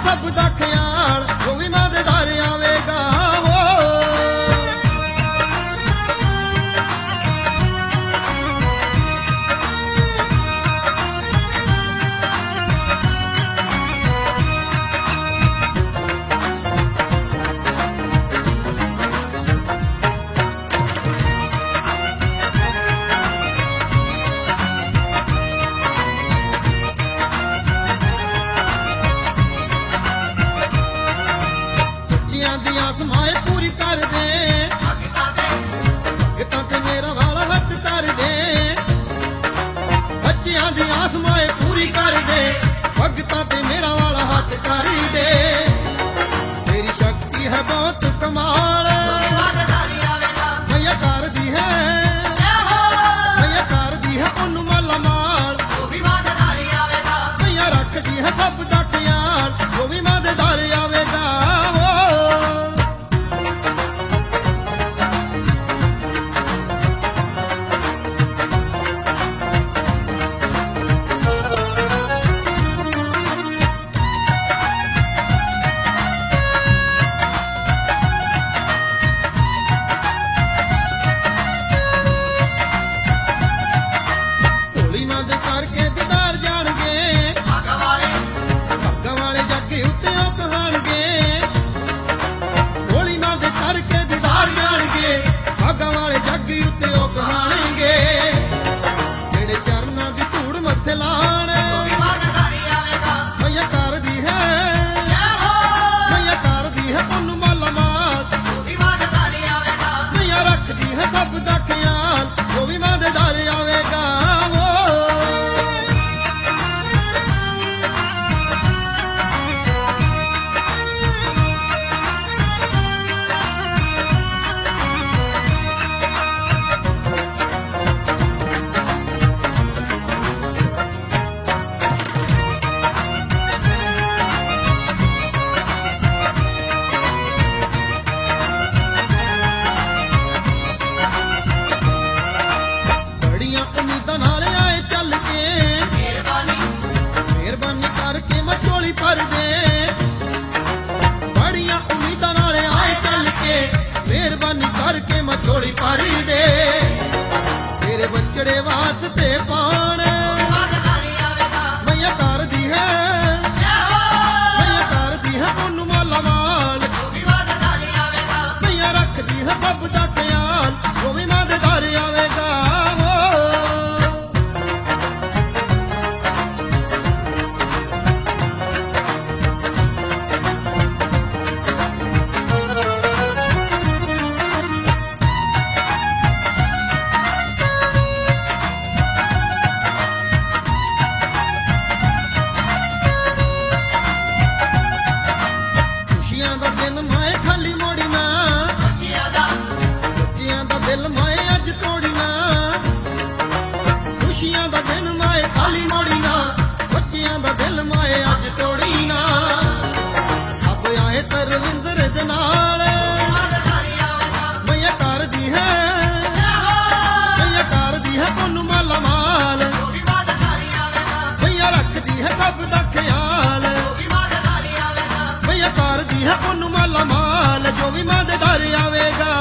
सब दा ख्याल जो भी मां दे दर आवेगा वो। समाए पूरी कर दे भगतां ते मेरा वाला हथ कर दे। बच्चियां दी आसमाए पूरी कर दे भगतां ते मेरा वाला हथ कर दे। तेरी शक्ति है बहुत कमाल मैया कर दी है मैया कर दी है उन्नू माला माल मैया रख दी है सब दा ख्याल जो भी मां दे दर आवेगा। करके दीदार जाणगे भागा वाले जग उत्ते कहाणगे। होली मां दे करके दीदार जाणगे भागा वाले जग उत्ते कहाणगे। जेड़े चरना दी धूड़ मथे लाण मैया कर दी है उन्नू माला माल मैया रख दी है सब दा ख्याल जो भी मां दे दर आवेगा। उम्मीदां नाल आए चल के मेहरबानी करके मचोली भर दे। बड़ियां उम्मीदां नाल आए चल के मेहरबानी करके मचोली भर दे। तेरे बचड़े वास्ते पाण मैया कर दी है उन्नू माला माल मैया रख दी है सब दा ख्याल जो भी मां दे दर आवेगा। खुशियां दा दिन माए खाली मोड़ी ना बच्चियां दा दिल माए अज तोड़ी ना। खुशियां दा दिन माए खाली मोड़ी ना बच्चियां दा दिल माए अज तोड़ी ना। अब आए तरविंदर दे नाल मैया कर दी है उन्नू माला माल मैया रख दी है सब दा ख्याल मैया कर दी है उन्नू माला माल जो भी मां दे दर आवेगा।